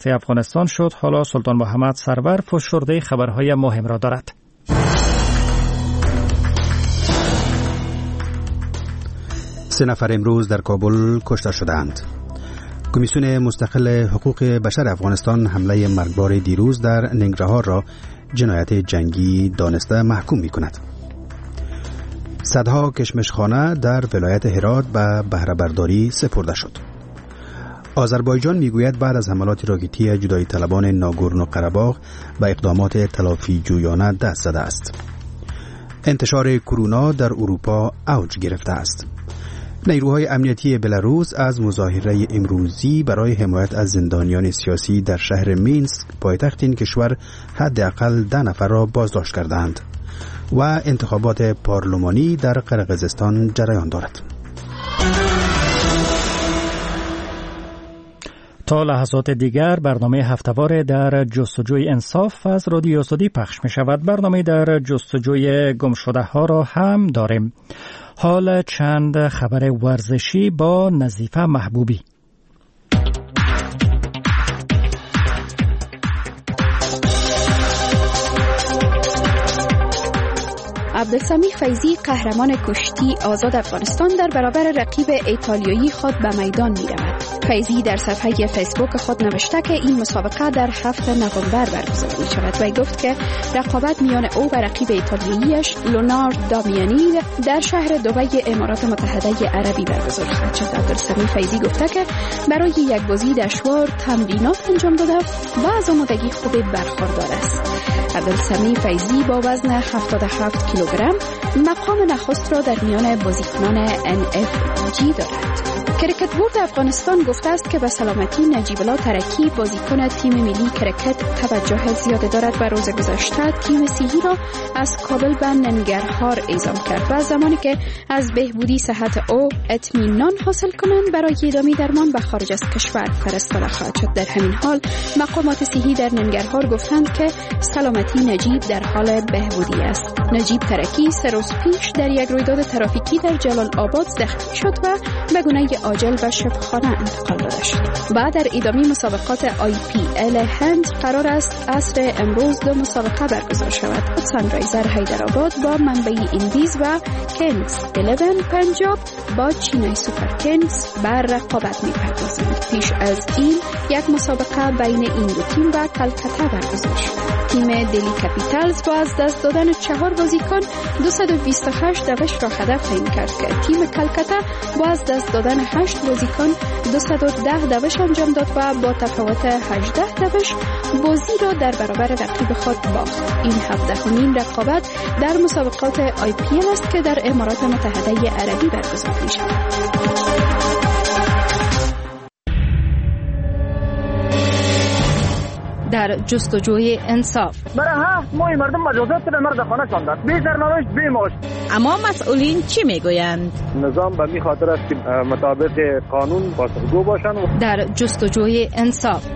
صفحه افغانستان شد. حالا سلطان محمد سرور فشرده خبرهای مهم را دارد. سه نفر امروز در کابل کشته شدند. کمیسیون مستقل حقوق بشر افغانستان حمله مرگبار دیروز در ننگرهار را جنایت جنگی دانسته محکوم می کند. صدها کشمشخانه در ولایت هرات به بهره برداری سپرده شد. آذربایجان میگوید بعد از حملات راکتی جدایی طلبان ناگورنو قره‌باغ به اقدامات تلافی جویانه دست زده است. انتشار کرونا در اروپا اوج گرفته است. نیروهای امنیتی بلاروس از مظاهره امروزی برای حمایت از زندانیان سیاسی در شهر مینسک پایتخت این کشور حداقل 10 نفر را بازداشت کردند و انتخابات پارلمانی در قرقیزستان جریان دارد. تا لحظات دیگر برنامه هفته‌وار در جستجوی انصاف از رادیو آزادی پخش می شود. برنامه در جستجوی گمشده ها را هم داریم. حال چند خبر ورزشی با نظیفه محبوبی. عبدالسمیع فیضی قهرمان کشتی آزاد افغانستان در برابر رقیب ایتالیایی خود به میدان می رود. فیضی در صفحه فیسبوک خود نوشته که این مسابقه در 7 نوامبر برگزار می شود و گفت که رقابت میان او و رقیب ایتالیاییش لونارد دامیانی در شهر دبی امارات متحده عربی برگزار خواهد شد. عبدالسمیع فیضی گفته که برای یک بازی دشوار تمرینات انجام داده و از آمادگی خوب برخوردار است. عبدالسمیع فیضی با وزن 77 کیلوگرم مقام نخست را در میان بازیکنان NFG دارد. کرکت بورد افغانستان گفته است که به سلامتی نجیب الله ترکی بازیکن تیم ملی کرکت توجه زیاده دارد و روز گذشته تیم سیهی را از کابل به ننگرهار اعزام کرد و زمانی که از بهبودی صحت او اطمینان حاصل کنند برای ادامه درمان به خارج از کشور فرستاده خواهد شد. در همین حال مقامات سیهی در ننگرهار گفتند که سلامتی نجیب در حال بهبودی است. نجیب ترکی 3 روز پیش در یک رویداد ترافیکی در جلال آباد زخمی شد و به گونه عاجل به شفاخانه انتقال داده شد. بعد در ادامه مسابقات IPL هند قرار است عصر امروز 2 مسابقه برگزار شود. سانرایزر حیدرآباد با منبعی اندیز و کینگز 11 پنجاب با چینای سوپر کینگز بر رقابت می‌پردازند. پیش از این یک مسابقه بین این دو تیم و کلکته برگزار شد. تیم دلی کپیتالز با از دست دادن 4 بازیکن 228 دوش را هدف تعیین کرد که تیم کلکته با از دست دادن 8 بازیکن 210 دوش انجام داد و با تفاوت 18 دوش بازی را در برابر رقیب خود باخت. این 17مین رقابت در مسابقات IPL است که در امارات متحده عربی برگزار می شود. در جستجوی انصاف برای 7 ماه مردم مجازات به مرد خانه شاندند، بی سرنوشت بی معاش. اما مسئولین چی میگویند؟ نظام به می خاطر است که مطابق قانون پاسخگو باشند. در جستجوی انصاف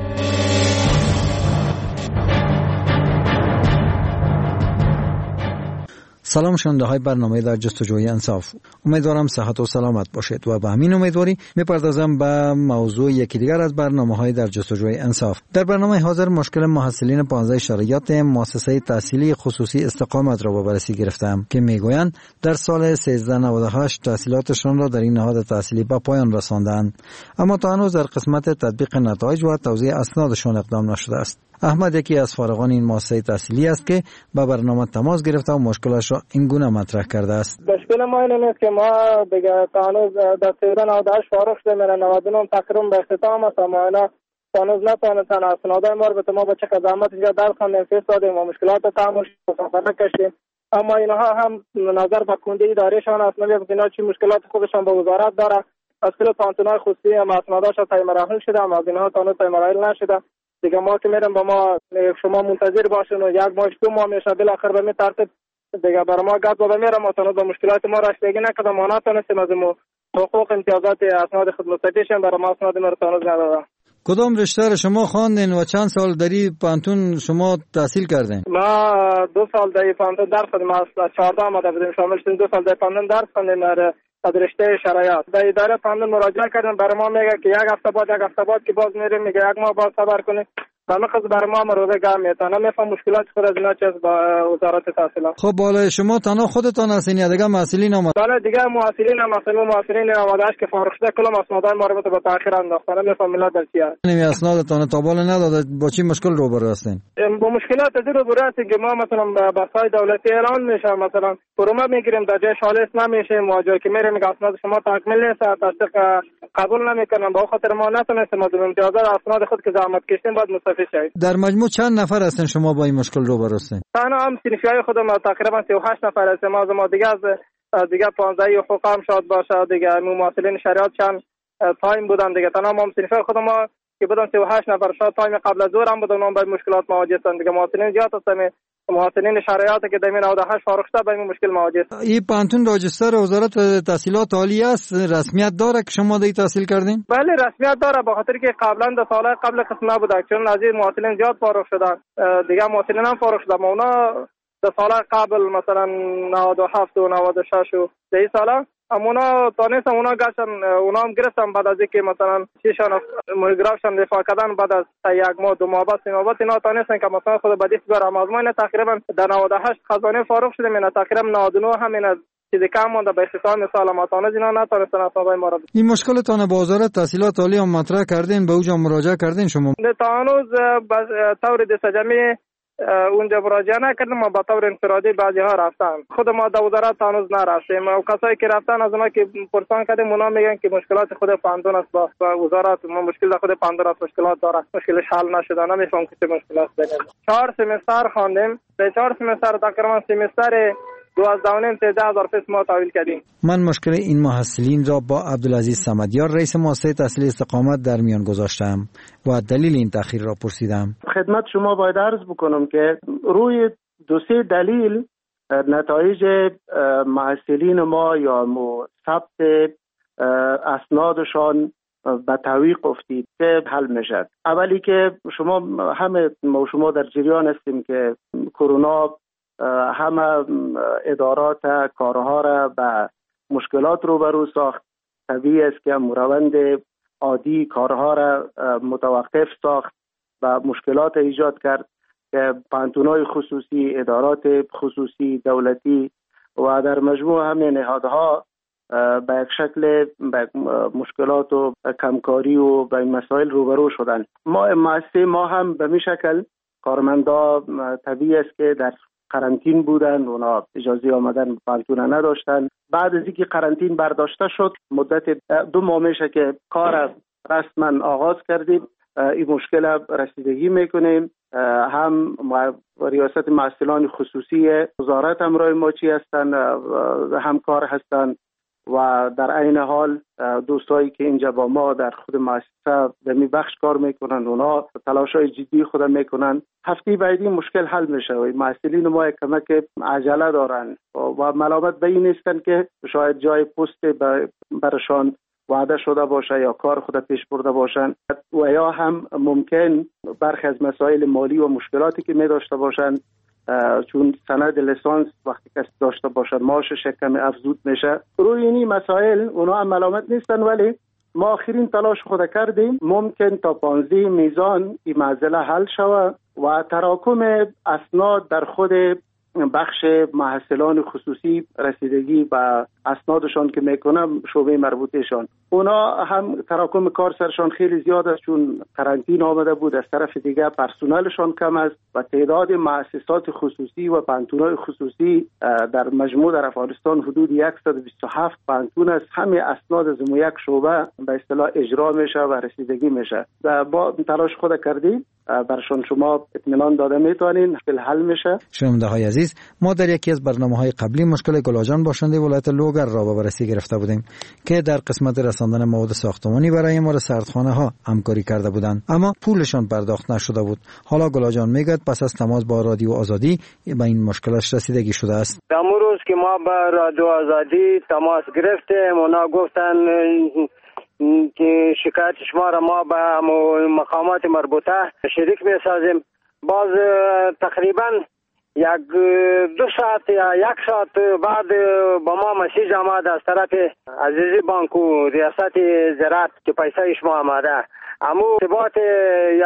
سلام شنونده های برنامه در جستجوی انصاف. امیدوارم صحت و سلامت باشید و به همین امیدواری میپردازم به موضوع یکی دیگر از برنامه های در جستجوی انصاف. در برنامه حاضر مشکل محصلین 15 شرایط مؤسسه تحصیلی خصوصی استقامت را به بررسی گرفتم که میگویند در سال 1398 تحصیلاتشان را در این نهاد تحصیلی به پایان رساندند، اما تا هنوز در قسمت تطبیق نتایج و توزیع اسنادشان اقدام نشده است. احمد یکی از فارغان این مؤسسه تحصیلی است که با برنامه تماس گرفته و مشکلش را این گونه مطرح کرده است. مشکل ما این است که ما دیگه هنوز در 1398 فارغ شدیم، 99 تقریبا به اختتام است، اما اینا هنوز نتونستن اسنادای ما رو به ما با چه زحمت اینجا درس خواندیم، فیس دادیم و مشکلات تحمل کشیدیم، اما اینها هم نظر به کنده ادارهشان است. نمی‌دونم اینا چه مشکلات خودشان با وزارت داره. از کل پانتونای خصوصی هم اسناداش تای مراحل شده، اما از اینها تا تای مراحل نشده. دیگه ما که میرم با ما شما منتظر باشین و 1 ماه 2 ماه میشه بالاخره به می ترتیب دیگه برای ما گپ زده میرم و تنها با مشکلات ما رسیدگی نکردم و نتونستیم از حقوق امتیازات اسناد خدمتیشون برای ما اسناد ما رو تنها ندادن. کدام رشته را شما خواندین و چند سال در پانتون شما تحصیل کردین؟ ما 2 سال در پانتون درس خوندم، از 14 آمده بودیم شامل شدیم. 2 سال در پانتون درس خوندیم. از رشته شرایط به اداره فاندون مراجعه کردن. برای ما میگه که یک هفته بعد که باز میریم، میگه یک ماه باز صبر کنید. مخصوص برای ما روزه گرم میتونه نمیفهم مشکلات خود از اینا چیز با وزارت تحصیلات. خب بالا شما تنها خودتان هستین یا دیگه مسئولین هم؟ بالا دیگه مسئولین هم هستن. مسئولین آمادهش که فارغ شده کلام اسنادای مربوط به تاخیر انداختن. نمیفهم ملت در چیه. نمی اسنادتان تا بالا نداده با چی مشکل روبرو هستین؟ با مشکلات از روبرو هستیم که ما مثلا بسای دولتی اعلان میشه، مثلا پرومه میگیریم در جای شالس نمیشه، مواجهه که میریم میگه اسناد شما تکمیل نیست، تصدیق قبول نمیکنن. با خاطر ما نتونستیم از امتیازات اسناد خود که زحمت کشیدیم بعد مستفید شویم. در مجموع چند نفر هستین شما با این مشکل روبرو هستین؟ تنها هم صنفیای خودم تقریبا 38 نفر هستیم. ما دیگه از دیگه 15 حقوق هم شاد باشه دیگه ممثلین شریعت چند تایم بودن دیگه. تنها هم صنفیای خودم که بودن 38 نفر شاد تایم قبل از ظهر هم بودن، اون با مشکلات مواجه هستن دیگه. ممثلین زیاد هستن، مواطنین شرایط که در 98 فارغ شده با این مشکل مواجه است. این پانتون راجستر وزارت تحصیلات عالی است، رسمیت داره که شما دی تحصیل کردین؟ بله رسمیت داره، به خاطر که قبلا در سالهای قبل قسم نبوده، چون از این مواطنین زیاد فارغ شدن دیگه. مواطنین هم فارغ شدن، اونا در سالهای قبل مثلا 97 و 96 و 10 ساله اونا تانستن، اونا گشتن، اونا هم گرفتن بعد از اینکه مثلا چیشان مونوگرافشان دفاع کردن بعد از یک ماه دو ماه بعد اینا تانستن که مثلا خود بدی بیارم. از ما تقریبا در 98 خزانه فارغ شده، من تقریبا 99 همین از چیزی کم مونده به اختتام سال ما تانست اینا نتونستن اسنادای ما را. این مشکلتون با وزارت تحصیلات عالی هم مطرح کردین، به اوجا مراجعه کردین شما؟ تا هنوز طور دستجمی اونجا مراجعه نکردم، ما با طور انفرادی بعضی ها رفتن. خود ما در وزارت هنوز نرفتیم و کسایی که رفتن از اونا که پرسان کردیم اونا میگن که مشکلات خود پاندون است با وزارت. ما مشکل خود پاندون است، مشکلات داره، مشکلش حل نشده، نمیفهم که چه مشکلات داریم. 4 سمستر خواندیم، به 4 سمستر تقریبا سمستر 12,500 فیس ما تحویل کردیم. من مشکل این محصلین را با عبدالعزیز صمدیار رئیس مؤسسه تحصیل استقامت در میان گذاشتم و دلیل این تأخیر را پرسیدم. خدمت شما باید عرض بکنم که روی 2-3 دلیل نتایج محصلین ما یا ثبت اسنادشان به تعویق افتید که حل میشد. اولی که شما در جریان هستیم که کرونا همه ادارات کارها را به مشکلات روبرو ساخت. طبیعی است که روند عادی کارها را متوقف ساخت و مشکلات ایجاد کرد که پانتونای خصوصی، ادارات خصوصی دولتی و در مجموع همه نهادها به یک شکل به مشکلات و کمکاری و به این مسائل روبرو شدند. ما هم به می شکل کارمندا طبیعی است که در قرنطین بودن، اونا اجازه آمدن پانتون نداشتن. بعد از اینکه قرنطین برداشته شد مدت 2 ماه میشه که کار رسما آغاز کردیم. این مشکل رسیدگی میکنیم. هم ریاست محصلان خصوصی وزارت همراه ما چی هستن، همکار هستن و در عین حال دوستایی که اینجا با ما در خود مؤسسه در می بخش کار میکنن اونا تلاشای جدی خود میکنن. هفته بعدی مشکل حل میشه و محصلین ما کمک عجله دارن و ملامت به این نیستن که شاید جای پست برشان وعده شده باشه یا کار خود پیش برده باشن و یا هم ممکن برخی از مسائل مالی و مشکلاتی که می داشته باشن، چون سند لیسانس وقتی کسی داشته باشن معاشش کمی افزود میشه. روی این مسائل اونا هم ملامت نیستن، ولی ما آخرین تلاش خود کردیم ممکن تا 15 میزان این معضله حل شود و تراکم اسناد در خود بخش محصلان خصوصی رسیدگی و اسنادشان که میکنم شعبه مربوطهشان اونا هم تراکم کار سرشان خیلی زیاد است، چون قرنطین آمده بود. از طرف دیگه پرسنلشان کم است و تعداد مؤسسات خصوصی و پانتونای خصوصی در مجموع در افغانستان حدود 127 پانتون است. همه اسناد از یک شعبه به اصطلاح اجرا میشه و رسیدگی میشه. با تلاش خود کردیم برشان شما اطمینان داده میتونین مشکل حل میشه. شنونده های عزیز، ما در یکی از برنامه‌های قبلی مشکل گلاجان باشنده ولایت لوگر را به بررسی گرفته بودیم که در قسمت رساندن مواد ساختمانی برای ما سردخانه ها همکاری کرده بودند، اما پولشان پرداخت نشده بود. حالا گلاجان میگه پس از تماس با رادیو آزادی به این مشکلش رسیدگی شده است. امروز که ما با رادیو آزادی تماس گرفتیم، اونا گفتن که شکایت شما را ما به مقامات مربوطه شریک میسازیم. باز تقریبا یک 2 ساعت یا 1 ساعت بعد با ما مسیج آمد از طرف عزیزی بانک و ریاست زراعت که پیسه شما آمده. اما ارتباط